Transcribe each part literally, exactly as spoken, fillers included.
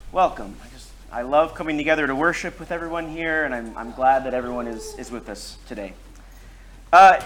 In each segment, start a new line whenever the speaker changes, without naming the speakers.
welcome. I just I love coming together to worship with everyone here, and I'm I'm glad that everyone is is with us today. Uh,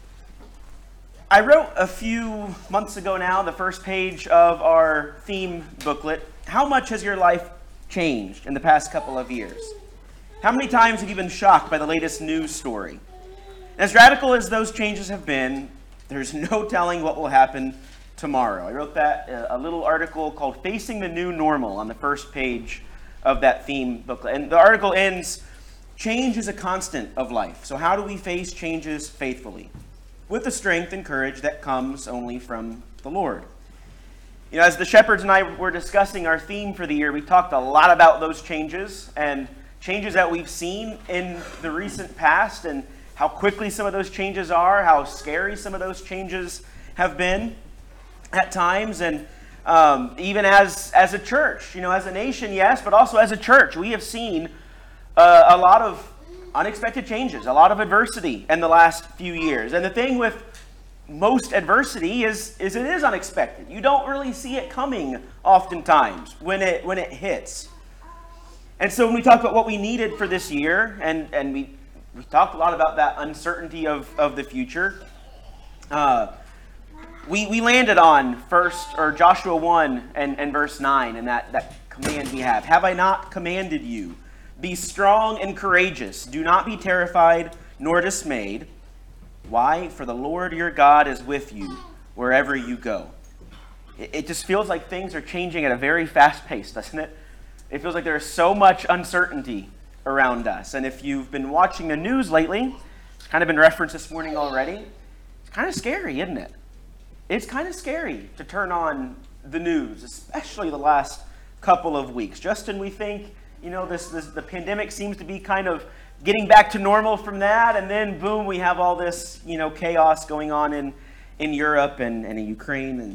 I wrote a few months ago now the first page of our theme booklet. How much has your life changed in the past couple of years? How many times have you been shocked by the latest news story? As radical as those changes have been, there's no telling what will happen tomorrow. I wrote that uh, a little article called Facing the New Normal on the first page of that theme booklet. And the article ends, change is a constant of life. So how do we face changes faithfully? With the strength and courage that comes only from the Lord. You know, as the shepherds and I were discussing our theme for the year, we talked a lot about those changes and changes that we've seen in the recent past and how quickly some of those changes are, how scary some of those changes have been at times, and um, even as as a church, you know, as a nation, yes, but also as a church, we have seen uh, a lot of unexpected changes, a lot of adversity in the last few years. And the thing with most adversity is is it is unexpected. You don't really see it coming oftentimes when it when it hits. And so when we talk about what we needed for this year, and and we we talked a lot about that uncertainty of of the future. Uh, We we landed on first or Joshua one and, and verse nine and that, that command we have. Have I not commanded you? Be strong and courageous. Do not be terrified nor dismayed. Why? For the Lord your God is with you wherever you go. It, it just feels like things are changing at a very fast pace, doesn't it? It feels like there is so much uncertainty around us. And if you've been watching the news lately, it's kind of been referenced this morning already, it's kind of scary, isn't it? It's kind of scary to turn on the news, especially the last couple of weeks. Justin, we think, you know, this, this the pandemic seems to be kind of getting back to normal from that, and then boom, we have all this, you know, chaos going on in, in Europe and, and in Ukraine. And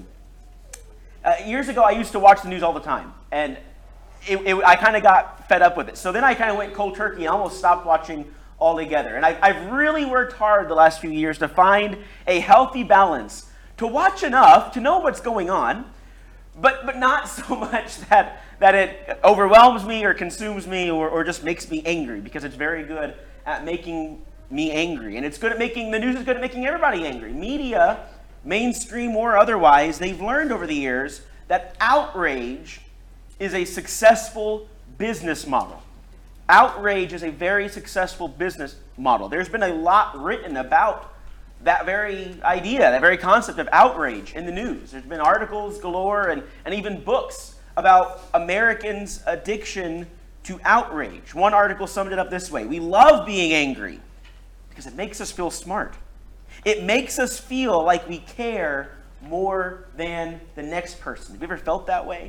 uh, years ago, I used to watch the news all the time, and it, it, I kind of got fed up with it. So then I kind of went cold turkey and almost stopped watching altogether. And I, I've really worked hard the last few years to find a healthy balance, to watch enough to know what's going on, but but not so much that that it overwhelms me or consumes me or, or just makes me angry, because it's very good at making me angry. And it's good at making, the news is good at making everybody angry. Media, mainstream or otherwise, they've learned over the years that outrage is a successful business model. Outrage is a very successful business model. There's been a lot written about that very idea, that very concept of outrage in the news. There's been articles galore and, and even books about Americans' addiction to outrage. One article summed it up this way: we love being angry because it makes us feel smart. It makes us feel like we care more than the next person. Have you ever felt that way?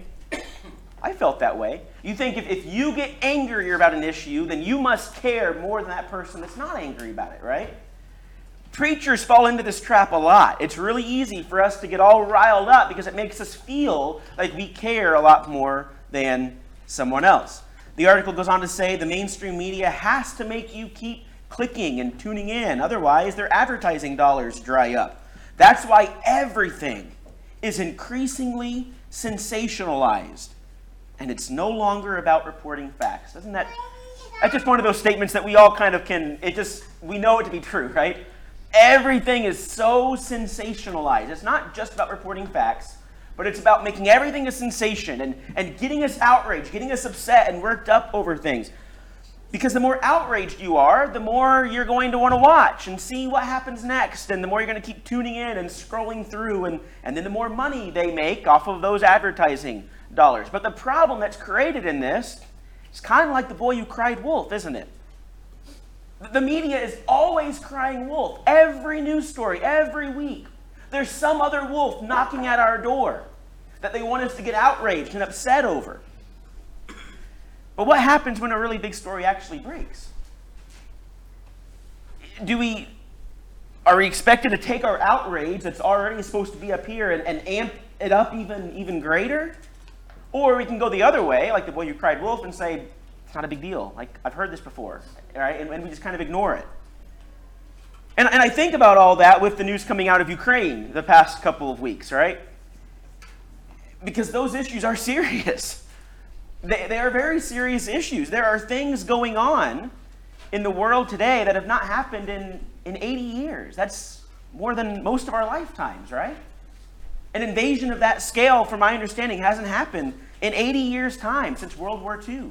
I felt that way. You think if, if you get angrier about an issue, then you must care more than that person that's not angry about it, right? Preachers fall into this trap a lot. It's really easy for us to get all riled up because it makes us feel like we care a lot more than someone else. The article goes on to say the mainstream media has to make you keep clicking and tuning in. Otherwise, their advertising dollars dry up. That's why everything is increasingly sensationalized. And it's no longer about reporting facts. Doesn't that, that's just one of those statements that we all kind of can, it just, we know it to be true, right? Everything is so sensationalized. It's not just about reporting facts, but it's about making everything a sensation and, and getting us outraged, getting us upset and worked up over things. Because the more outraged you are, the more you're going to want to watch and see what happens next. And the more you're going to keep tuning in and scrolling through. And, and then the more money they make off of those advertising dollars. But the problem that's created in this is kind of like the boy who cried wolf, isn't it? The media is always crying wolf. Every news story, every week, there's some other wolf knocking at our door that they want us to get outraged and upset over. But what happens when a really big story actually breaks? Do we, are we expected to take our outrage that's already supposed to be up here and, and amp it up even, even greater? Or we can go the other way, like the boy who cried wolf, and say, it's not a big deal. Like, I've heard this before, right? And, and we just kind of ignore it. And, and I think about all that with the news coming out of Ukraine the past couple of weeks, right? Because those issues are serious. They, they are very serious issues. There are things going on in the world today that have not happened in, in eighty years. That's more than most of our lifetimes, right? An invasion of that scale, from my understanding, hasn't happened in eighty years' time, since World War Two.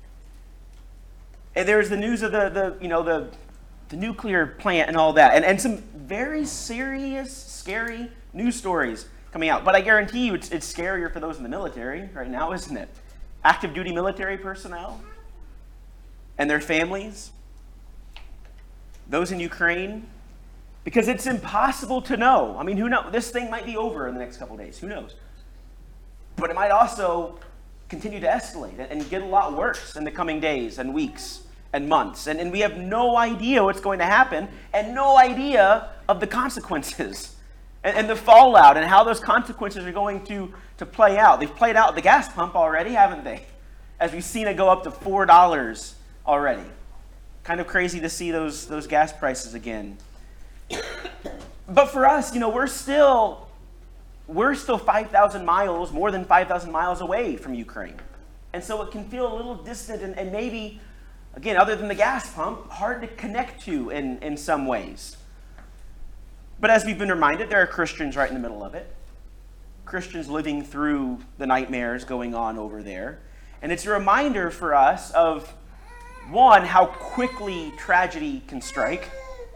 And there's the news of the, the you know, the, the nuclear plant and all that, and, and some very serious, scary news stories coming out. But I guarantee you it's, it's scarier for those in the military right now, isn't it? Active duty military personnel and their families, those in Ukraine, because it's impossible to know. I mean, who knows? This thing might be over in the next couple of days. Who knows? But it might also continue to escalate and get a lot worse in the coming days and weeks and months. And, and we have no idea what's going to happen and no idea of the consequences and, and the fallout and how those consequences are going to, to play out. They've played out at the gas pump already, haven't they? As we've seen it go up to four dollars already. Kind of crazy to see those, those gas prices again. But for us, you know, we're still we're still five thousand miles, more than five thousand miles away from Ukraine. And so it can feel a little distant and, and maybe, again, other than the gas pump, hard to connect to in, in some ways. But as we've been reminded, there are Christians right in the middle of it. Christians living through the nightmares going on over there. And it's a reminder for us of, one, how quickly tragedy can strike,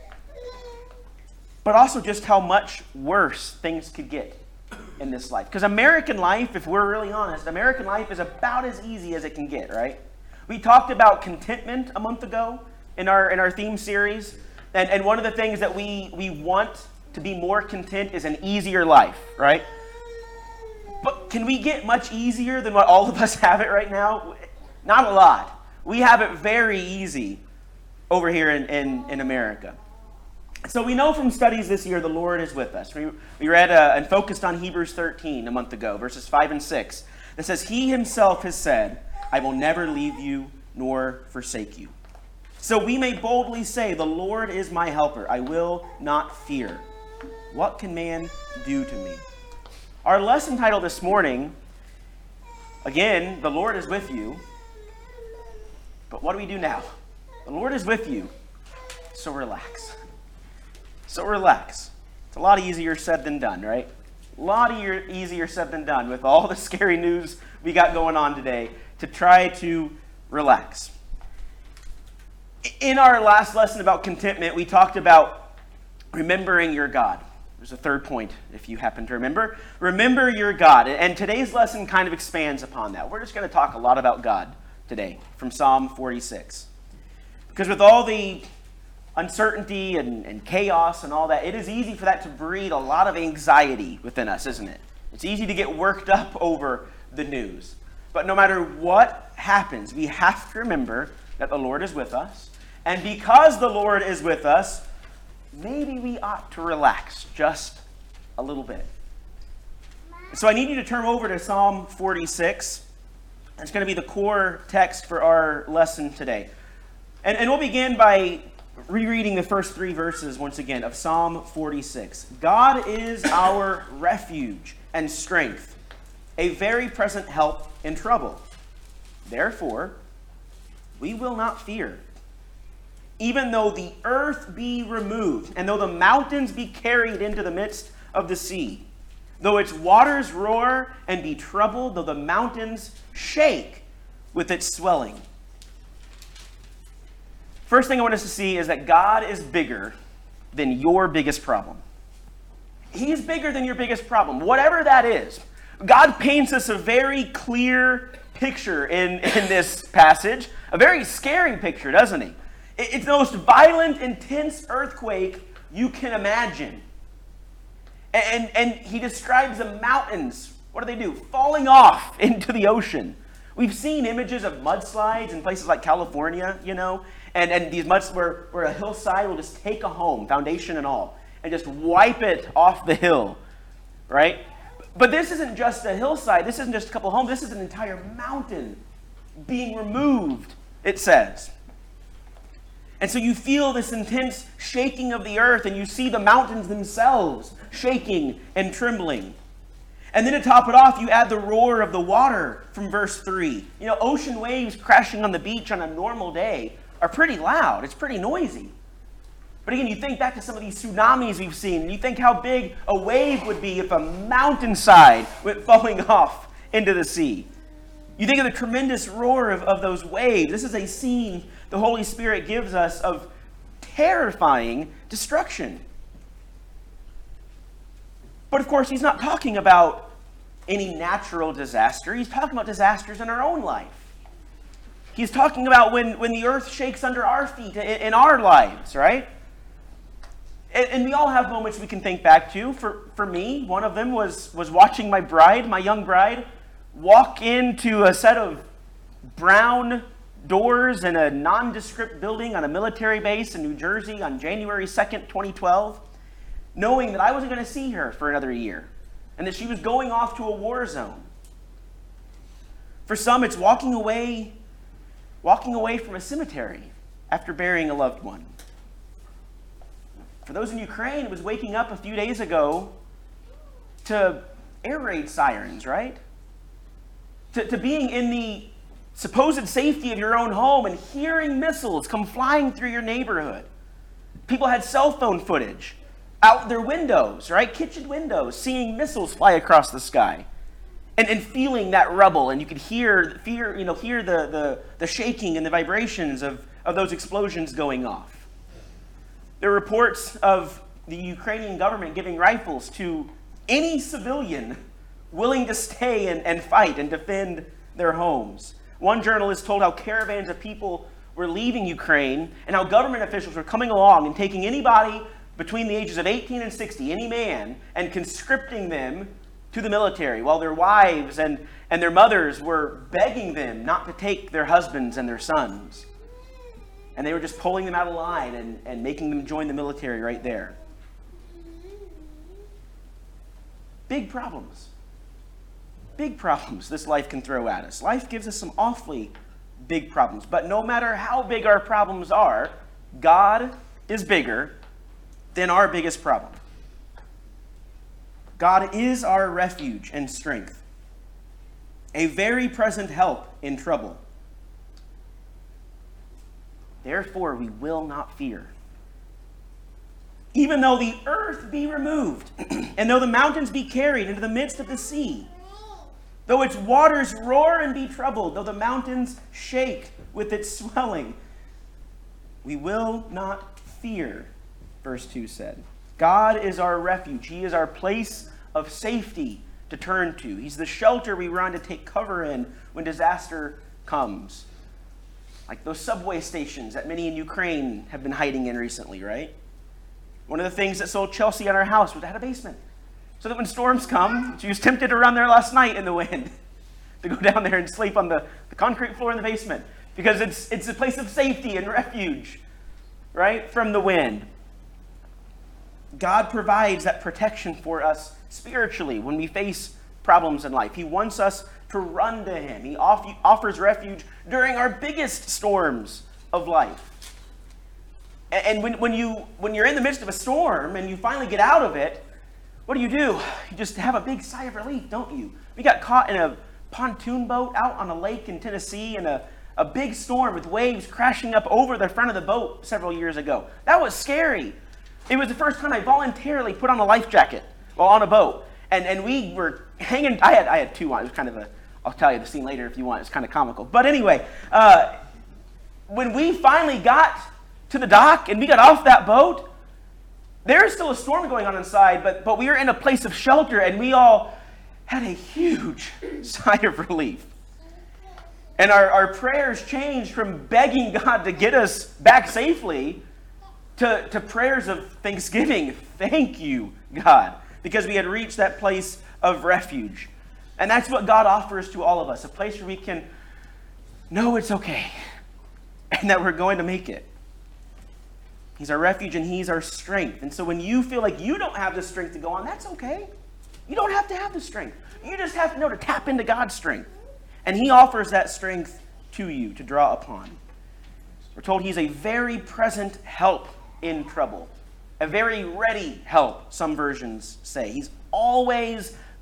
but also just how much worse things could get in this life. Because American life, if we're really honest, American life is about as easy as it can get, right? We talked about contentment a month ago in our in our theme series. And, and one of the things that we, we want to be more content is an easier life, right? But can we get much easier than what all of us have it right now? Not a lot. We have it very easy over here in, in, in America. So we know from studies this year the Lord is with us. We, we read uh, and focused on Hebrews thirteen a month ago, verses five and six. That says, He himself has said, I will never leave you nor forsake you. So we may boldly say, the Lord is my helper. I will not fear. What can man do to me? Our lesson title this morning, again, the Lord is with you. But what do we do now? The Lord is with you, so relax. So relax. It's a lot easier said than done, right? A lot easier, easier said than done with all the scary news we got going on today to try to relax. In our last lesson about contentment, we talked about remembering your God. There's a third point, if you happen to remember. Remember your God. And today's lesson kind of expands upon that. We're just going to talk a lot about God today from Psalm forty-six. Because with all the uncertainty and, and chaos and all that, it is easy for that to breed a lot of anxiety within us, isn't it? It's easy to get worked up over the news. But no matter what happens, we have to remember that the Lord is with us. And because the Lord is with us, maybe we ought to relax just a little bit. So I need you to turn over to Psalm forty-six. It's going to be the core text for our lesson today. And, and we'll begin by rereading the first three verses once again of Psalm forty-six. God is our refuge and strength, a very present help in trouble. Therefore, we will not fear. Even though the earth be removed, and though the mountains be carried into the midst of the sea, though its waters roar and be troubled, though the mountains shake with its swelling. First thing I want us to see is that God is bigger than your biggest problem. He's bigger than your biggest problem, whatever that is. God paints us a very clear picture in, in this passage, a very scary picture, doesn't he? It's the most violent, intense earthquake you can imagine. And, and he describes the mountains, what do they do? Falling off into the ocean. We've seen images of mudslides in places like California, you know, and, and these muds where, where a hillside will just take a home, foundation and all, and just wipe it off the hill, right? But this isn't just a hillside. This isn't just a couple homes. This is an entire mountain being removed, it says. And so you feel this intense shaking of the earth, and you see the mountains themselves shaking and trembling. And then to top it off, you add the roar of the water from verse three. You know, ocean waves crashing on the beach on a normal day are pretty loud. It's pretty noisy. But again, you think back to some of these tsunamis we've seen, and you think how big a wave would be if a mountainside went falling off into the sea. You think of the tremendous roar of, of those waves. This is a scene the Holy Spirit gives us of terrifying destruction. But of course, he's not talking about any natural disaster. He's talking about disasters in our own life. He's talking about when, when the earth shakes under our feet in, in our lives, right? And, and we all have moments we can think back to. For, for me, one of them was, was watching my bride, my young bride, walk into a set of brown doors in a nondescript building on a military base in New Jersey on January second, twenty twelve, knowing that I wasn't going to see her for another year and that she was going off to a war zone. For some, it's walking away, walking away from a cemetery after burying a loved one. For those in Ukraine, it was waking up a few days ago to air raid sirens, right? To, to being in the supposed safety of your own home and hearing missiles come flying through your neighborhood. People had cell phone footage out their windows, right? Kitchen windows, seeing missiles fly across the sky. And, and feeling that rubble, and you could hear, fear, you know, hear the, the, the shaking and the vibrations of, of those explosions going off. There are reports of the Ukrainian government giving rifles to any civilian willing to stay and, and fight and defend their homes. One journalist told how caravans of people were leaving Ukraine and how government officials were coming along and taking anybody between the ages of eighteen and sixty, any man, and conscripting them to the military, while their wives and, and their mothers were begging them not to take their husbands and their sons. And they were just pulling them out of line and, and making them join the military right there. Big problems. Big problems this life can throw at us. Life gives us some awfully big problems. But no matter how big our problems are, God is bigger than our biggest problem. God is our refuge and strength, a very present help in trouble. Therefore, we will not fear. Even though the earth be removed, and though the mountains be carried into the midst of the sea, though its waters roar and be troubled, though the mountains shake with its swelling, we will not fear, verse two said. God is our refuge. He is our place of safety to turn to. He's the shelter we run to take cover in when disaster comes. Like those subway stations that many in Ukraine have been hiding in recently, right? One of the things that sold Chelsea on our house was it had a basement. So that when storms come, she was tempted to run there last night in the wind, to go down there and sleep on the, the concrete floor in the basement, because it's, it's a place of safety and refuge, right, from the wind. God provides that protection for us spiritually when we face problems in life. He wants us to run to him. He off, offers refuge during our biggest storms of life. And, and when, when, you, when you're in the midst of a storm and you finally get out of it, what do you do? You just have a big sigh of relief, don't you? We got caught in a pontoon boat out on a lake in Tennessee in a, a big storm with waves crashing up over the front of the boat several years ago. That was scary. It was the first time I voluntarily put on a life jacket while on a boat. And and we were hanging, I had I had two on. It was kind of a, I'll tell you the scene later if you want. It's kind of comical. But anyway, uh, when we finally got to the dock and we got off that boat, there is still a storm going on inside, but, but we were in a place of shelter and we all had a huge sigh of relief. And our, our prayers changed from begging God to get us back safely to, to prayers of thanksgiving. Thank you, God, because we had reached that place of refuge. And that's what God offers to all of us, a place where we can know it's okay and that we're going to make it. He's our refuge and he's our strength. And so when you feel like you don't have the strength to go on, that's okay. You don't have to have the strength. You just have to know to tap into God's strength. And he offers that strength to you to draw upon. We're told he's a very present help in trouble. A very ready help, some versions say. He's always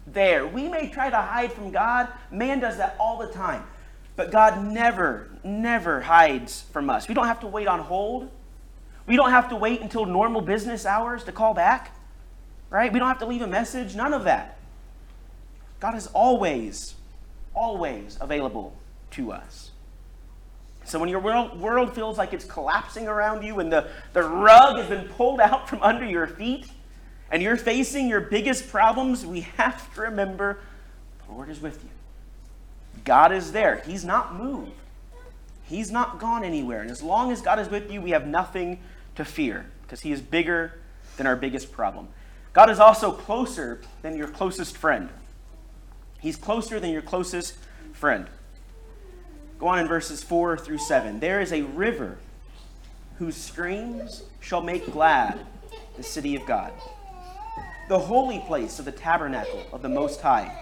there. We may try to hide from God. Man does that all the time. But God never, never hides from us. We don't have to wait on hold. We don't have to wait until normal business hours to call back. Right? We don't have to leave a message. None of that. God is always, always available to us. So when your world, world feels like it's collapsing around you and the, the rug has been pulled out from under your feet and you're facing your biggest problems, we have to remember the Lord is with you. God is there. He's not moved. He's not gone anywhere. And as long as God is with you, we have nothing to fear because he is bigger than our biggest problem. God is also closer than your closest friend. He's closer than your closest friend. Go on in verses four through seven. There is a river whose streams shall make glad the city of God, the holy place of the tabernacle of the Most High.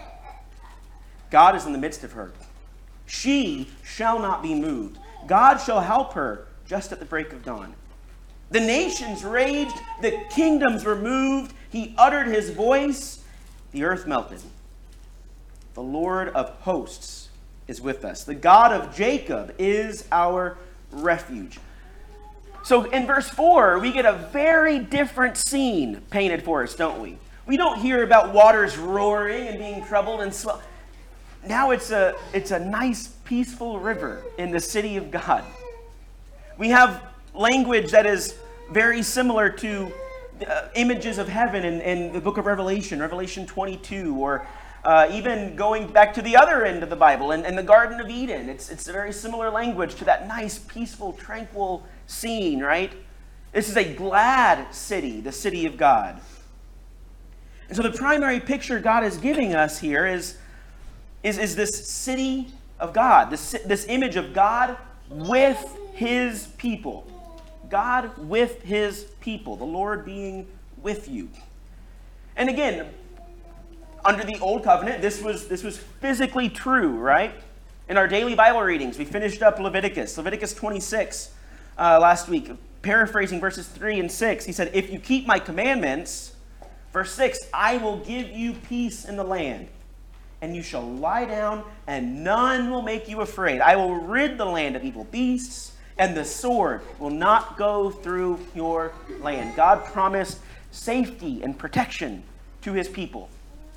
God is in the midst of her. She shall not be moved. God shall help her just at the break of dawn. The nations raged, the kingdoms were moved. He uttered his voice, the earth melted. The Lord of hosts is with us. The God of Jacob is our refuge. So in verse four, we get a very different scene painted for us, don't we? We don't hear about waters roaring and being troubled and slow. Now it's a, it's a nice, peaceful river in the city of God. We have language that is very similar to uh, images of heaven in, in the book of Revelation, Revelation twenty-two, or uh, even going back to the other end of the Bible, in, in the Garden of Eden. It's, it's a very similar language to that nice, peaceful, tranquil scene, right? This is a glad city, the city of God. And so the primary picture God is giving us here is Is, is this city of God, this, this image of God with his people. God with his people, the Lord being with you. And again, under the Old Covenant, this was, this was physically true, right? In our daily Bible readings, we finished up Leviticus, Leviticus twenty-six uh, last week, paraphrasing verses three and six. He said, if you keep my commandments, verse six, I will give you peace in the land. And you shall lie down, and none will make you afraid. I will rid the land of evil beasts, and the sword will not go through your land. God promised safety and protection to his people.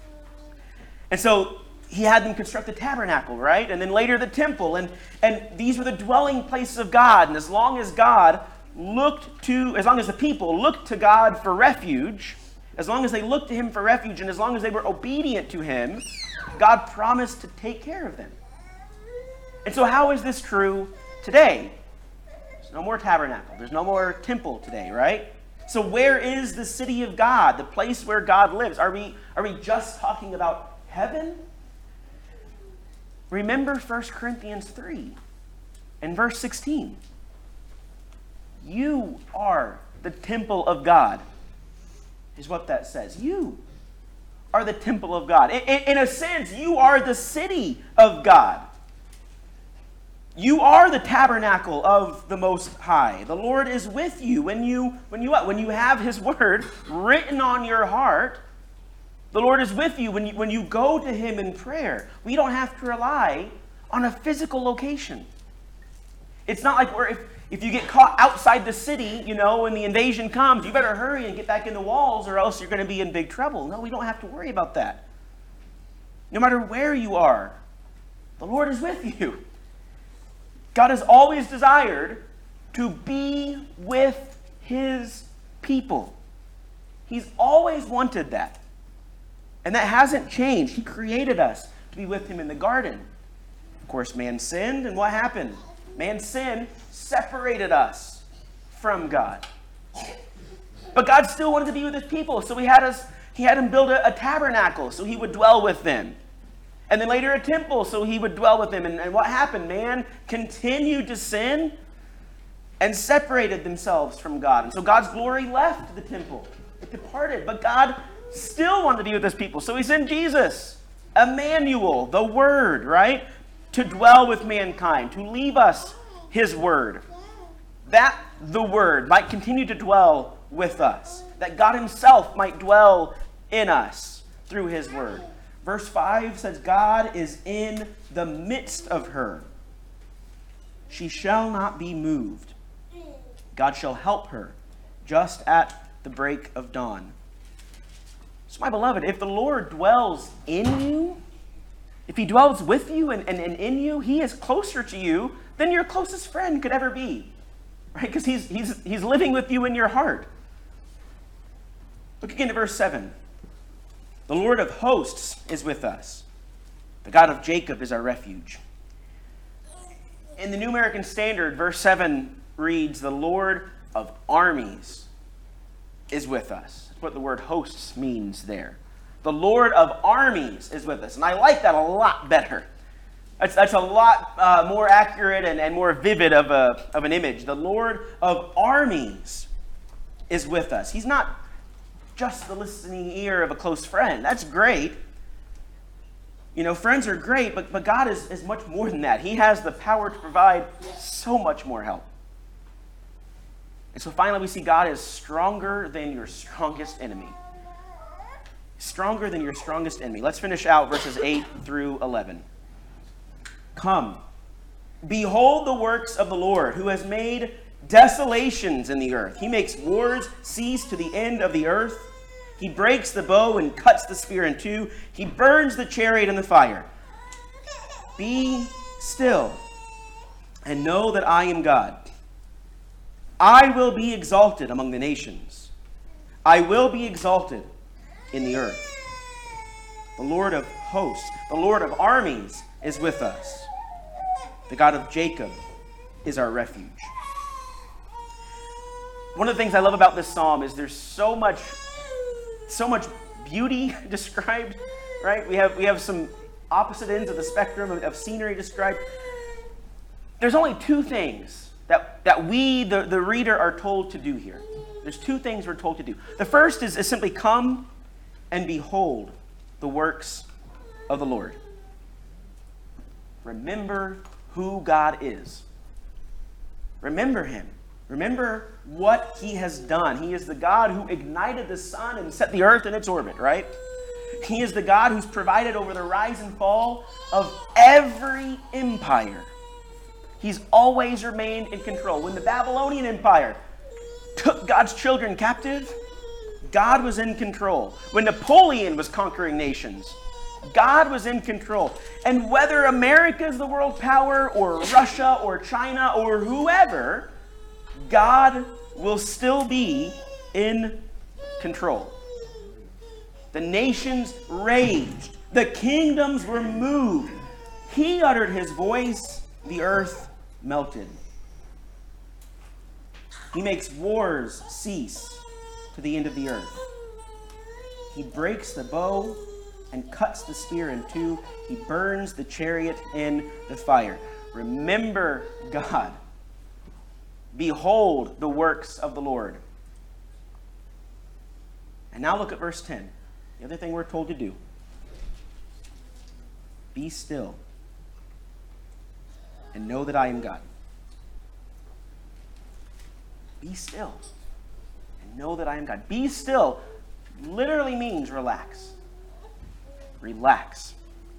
And so he had them construct the tabernacle, right? And then later the temple. And, and these were the dwelling places of God. And as long as God looked to, as long as the people looked to God for refuge, as long as they looked to him for refuge, and as long as they were obedient to him, God promised to take care of them. And so how is this true today? There's no more tabernacle. There's no more temple today, right? So where is the city of God, the place where God lives? Are we, are we just talking about heaven? Remember First Corinthians three and verse sixteen. You are the temple of God, is what that says. You are the temple of God. In, in, in a sense, you are the city of God. You are the tabernacle of the Most High. The Lord is with you when you when you when you have his word written on your heart. The Lord is with you when you when you go to him in prayer. We don't have to rely on a physical location. It's not like we're if If you get caught outside the city, you know, when the invasion comes, you better hurry and get back in the walls or else you're going to be in big trouble. No, we don't have to worry about that. No matter where you are, the Lord is with you. God has always desired to be with his people. He's always wanted that. And that hasn't changed. He created us to be with him in the garden. Of course, man sinned, and what happened? Man's sin separated us from God. But God still wanted to be with his people, so he had us, he had him build a, a tabernacle so he would dwell with them. And then later a temple so he would dwell with them. And, and what happened? Man continued to sin and separated themselves from God. And so God's glory left the temple. It departed. But God still wanted to be with his people. So he sent Jesus, Emmanuel, the Word, right? To dwell with mankind, to leave us his word, that the word might continue to dwell with us, that God himself might dwell in us through his word. Verse five says, God is in the midst of her. She shall not be moved. God shall help her just at the break of dawn. So my beloved, if the Lord dwells in you, if he dwells with you and, and, and in you, he is closer to you than your closest friend could ever be. Right? Because he's, he's, he's living with you in your heart. Look again at verse seven. The Lord of hosts is with us. The God of Jacob is our refuge. In the New American Standard, verse seven reads, the Lord of armies is with us. That's what the word hosts means there. The Lord of armies is with us. And I like that a lot better. That's, that's a lot uh, more accurate and, and more vivid of, a, of an image. The Lord of armies is with us. He's not just the listening ear of a close friend. That's great. You know, friends are great, but, but God is, is much more than that. He has the power to provide so much more help. And so finally we see God is stronger than your strongest enemy. Stronger than your strongest enemy. Let's finish out verses eight through eleven. Come, behold the works of the Lord, who has made desolations in the earth. He makes wars cease to the end of the earth. He breaks the bow and cuts the spear in two. He burns the chariot in the fire. Be still and know that I am God. I will be exalted among the nations. I will be exalted in the earth. The Lord of hosts, the Lord of armies is with us. The God of Jacob is our refuge. One of the things I love about this psalm is there's so much so much beauty described, right? We have we have some opposite ends of the spectrum of, of scenery described. There's only two things that, that we, the, the reader, are told to do here. There's two things we're told to do. The first is, is simply come and behold the works of the Lord. Remember who God is. Remember him. Remember what he has done. He is the God who ignited the sun and set the earth in its orbit, right? He is the God who's provided over the rise and fall of every empire. He's always remained in control. When the Babylonian Empire took God's children captive, God was in control. When Napoleon was conquering nations, God was in control. And whether America is the world power, or Russia, or China, or whoever, God will still be in control. The nations raged. The kingdoms were moved. He uttered his voice. The earth melted. He makes wars cease to the end of the earth. He breaks the bow and cuts the spear in two. He burns the chariot in the fire. Remember God. Behold the works of the Lord. And now look at verse ten. The other thing we're told to do. Be still and know that I am God. Be still and know that I am God. Be still literally means relax. Relax.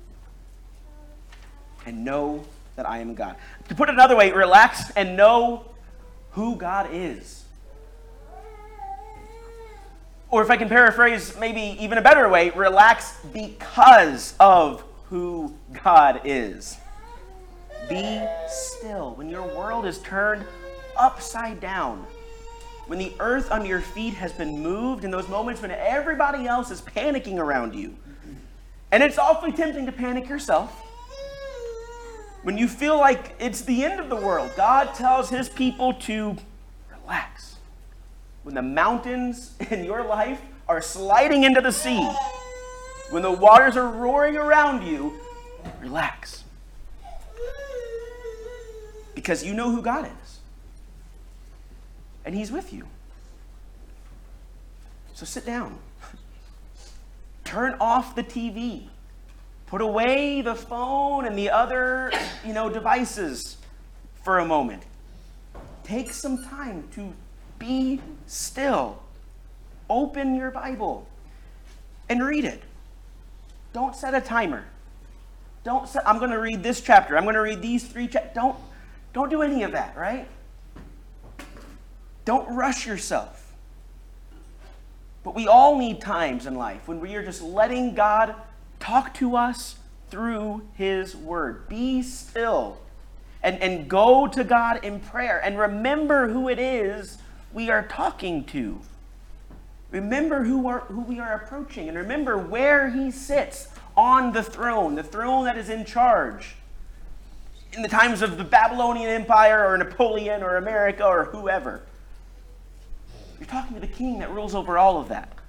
And know that I am God. To put it another way, relax and know who God is. Or if I can paraphrase maybe even a better way, relax because of who God is. Be still. When your world is turned upside down, when the earth under your feet has been moved, in those moments when everybody else is panicking around you, and it's awfully tempting to panic yourself, when you feel like it's the end of the world, God tells his people to relax. When the mountains in your life are sliding into the sea, when the waters are roaring around you, relax. Because you know who God is. And he's with you. So sit down. Turn off the T V. Put away the phone and the other, you know, devices for a moment. Take some time to be still. Open your Bible and read it. Don't set a timer. Don't set, I'm going to read this chapter. I'm going to read these three chapters. Don't, don't do any of that, right? Don't rush yourself. But we all need times in life when we are just letting God talk to us through his word. Be still and, and go to God in prayer and remember who it is we are talking to. Remember who, are, who we are approaching and remember where he sits on the throne, the throne that is in charge. In the times of the Babylonian Empire or Napoleon or America or whoever. You're talking to the king that rules over all of that.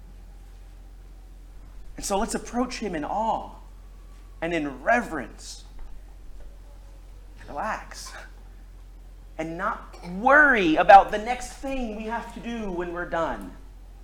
And so let's approach him in awe and in reverence. Relax. And not worry about the next thing we have to do when we're done.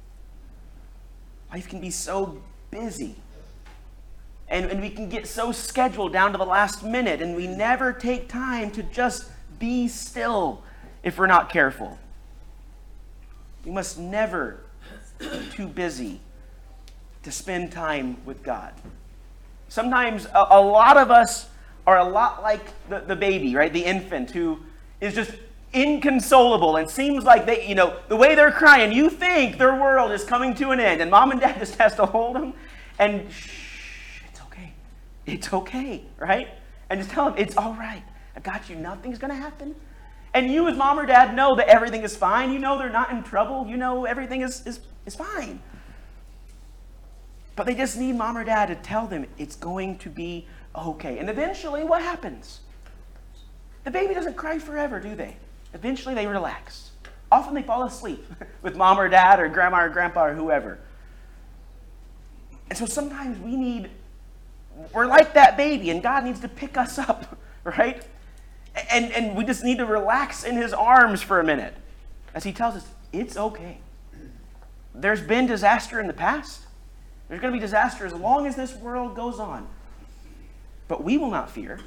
Life can be so busy. And, and we can get so scheduled down to the last minute, and we never take time to just be still if we're not careful. We must never be too busy to spend time with God. Sometimes a, a lot of us are a lot like the, the baby, right? The infant who is just inconsolable and seems like they, you know, the way they're crying, you think their world is coming to an end, and mom and dad just has to hold them and shh, it's okay. It's okay, right? And just tell them, it's all right. I got you. Nothing's going to happen. And you as mom or dad know that everything is fine. You know they're not in trouble. You know everything is, is, is fine. But they just need mom or dad to tell them it's going to be okay. And eventually what happens? The baby doesn't cry forever, do they? Eventually they relax. Often they fall asleep with mom or dad or grandma or grandpa or whoever. And so sometimes we need, we're like that baby and God needs to pick us up, right? And, and we just need to relax in his arms for a minute as he tells us, it's okay. There's been disaster in the past. There's going to be disaster as long as this world goes on. But we will not fear.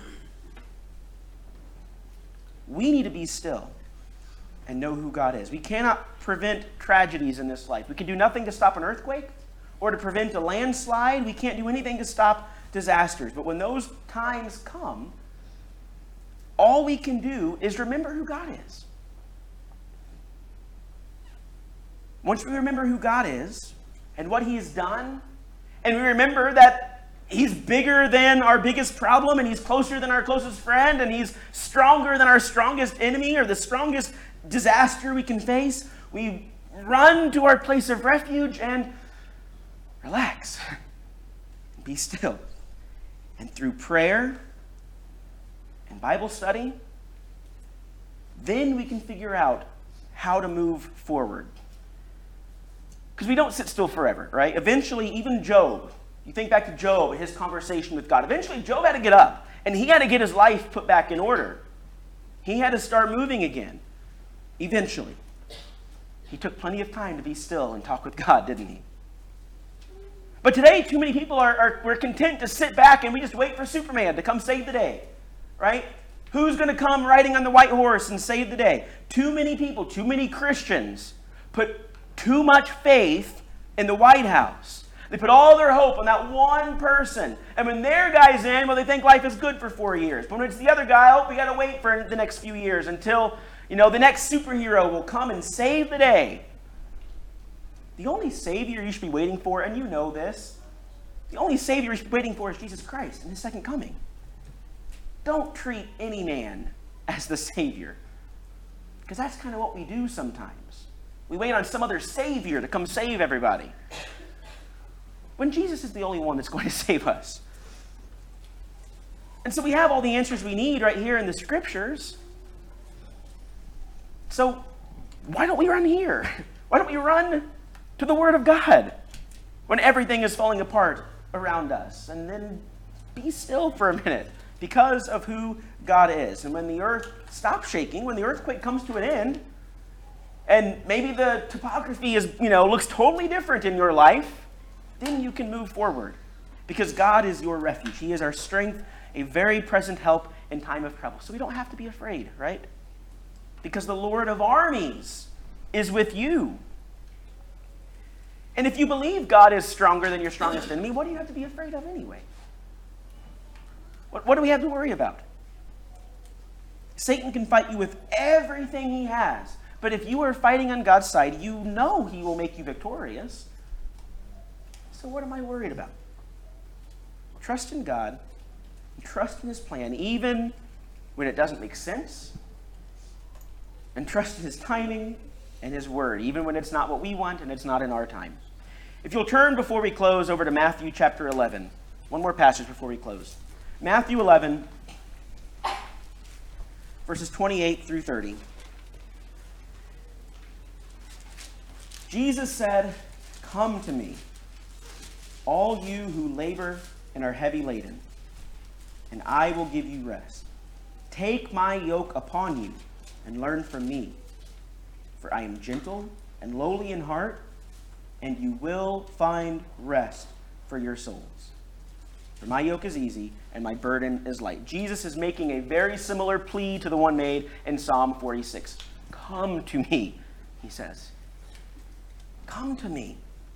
We need to be still and know who God is. We cannot prevent tragedies in this life. We can do nothing to stop an earthquake or to prevent a landslide. We can't do anything to stop disasters. But when those times come, all we can do is remember who God is. Once we remember who God is and what he has done, and we remember that he's bigger than our biggest problem, and he's closer than our closest friend, and he's stronger than our strongest enemy or the strongest disaster we can face, we run to our place of refuge and relax. Be still. And through prayer and Bible study, then we can figure out how to move forward. Because we don't sit still forever, right? Eventually, even Job, you think back to Job and his conversation with God. Eventually, Job had to get up, and he had to get his life put back in order. He had to start moving again. Eventually. He took plenty of time to be still and talk with God, didn't he? But today, too many people are, are we're content to sit back and we just wait for Superman to come save the day, right? Who's going to come riding on the white horse and save the day? Too many people, too many Christians put too much faith in the White House. They put all their hope on that one person. And when their guy's in, well, they think life is good for four years. But when it's the other guy, oh, we got to wait for the next few years until, you know, the next superhero will come and save the day. The only Savior you should be waiting for, and you know this, the only Savior you should be waiting for is Jesus Christ and his second coming. Don't treat any man as the Savior. Because that's kind of what we do sometimes. We wait on some other Savior to come save everybody. When Jesus is the only one that's going to save us. And so we have all the answers we need right here in the Scriptures. So why don't we run here? Why don't we run to the Word of God when everything is falling apart around us? And then be still for a minute because of who God is. And when the earth stops shaking, when the earthquake comes to an end, and maybe the topography is, you know, looks totally different in your life, then you can move forward because God is your refuge. He is our strength, a very present help in time of trouble. So we don't have to be afraid, right? Because the Lord of armies is with you. And if you believe God is stronger than your strongest enemy, what do you have to be afraid of anyway? What, what do we have to worry about? Satan can fight you with everything he has. But if you are fighting on God's side, you know he will make you victorious. So what am I worried about? Trust in God. Trust in his plan, even when it doesn't make sense. And trust in his timing and his word, even when it's not what we want and it's not in our time. If you'll turn before we close over to Matthew chapter eleven. One more passage before we close. Matthew eleven, verses twenty-eight through thirty. Jesus said, "Come to me, all you who labor and are heavy laden, and I will give you rest. Take my yoke upon you and learn from me, for I am gentle and lowly in heart, and you will find rest for your souls. For my yoke is easy and my burden is light." Jesus is making a very similar plea to the one made in Psalm forty-six. Come to me, he says. Come to me.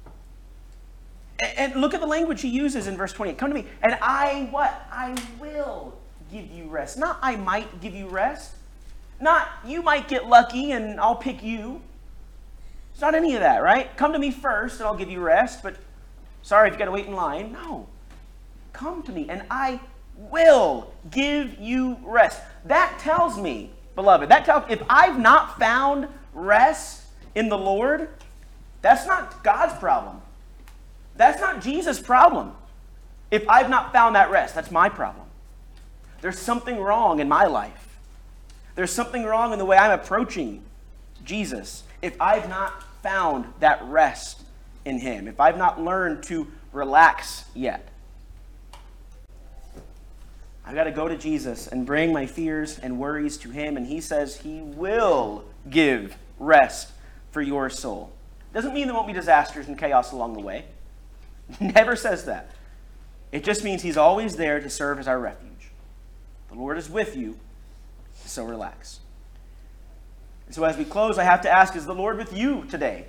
And look at the language he uses in verse twenty-eight. Come to me, and I, what? I will give you rest. Not I might give you rest. Not you might get lucky and I'll pick you. It's not any of that, right? Come to me first and I'll give you rest, but sorry if you've got to wait in line. No. Come to me, and I will give you rest. That tells me, beloved, that tells if I've not found rest in the Lord, that's not God's problem. That's not Jesus' problem. If I've not found that rest, that's my problem. There's something wrong in my life. There's something wrong in the way I'm approaching Jesus if I've not found that rest in him, if I've not learned to relax yet. I've got to go to Jesus and bring my fears and worries to him, and he says he will give rest for your soul. Doesn't mean there won't be disasters and chaos along the way. Never says that. It just means he's always there to serve as our refuge. The Lord is with you, so relax. So as we close, I have to ask, is the Lord with you today?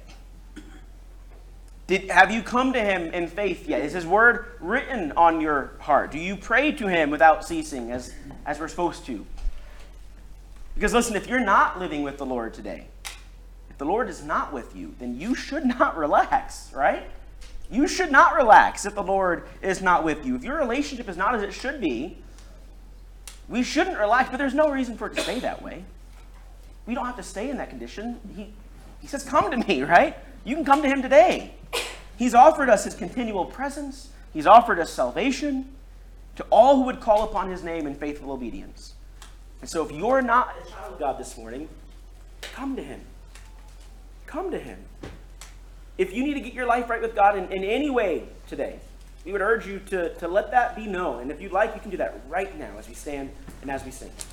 Did, have you come to him in faith yet? Is his word written on your heart? Do you pray to him without ceasing as, as we're supposed to? Because listen, if you're not living with the Lord today, if the Lord is not with you, then you should not relax, right? You should not relax if the Lord is not with you. If your relationship is not as it should be, we shouldn't relax, but there's no reason for it to stay that way. We don't have to stay in that condition. He, he says, come to me, right? You can come to him today. He's offered us his continual presence. He's offered us salvation to all who would call upon his name in faithful obedience. And so if you're not a child of God this morning, come to him. Come to him. If you need to get your life right with God in, in any way today, we would urge you to, to let that be known. And if you'd like, you can do that right now as we stand and as we sing.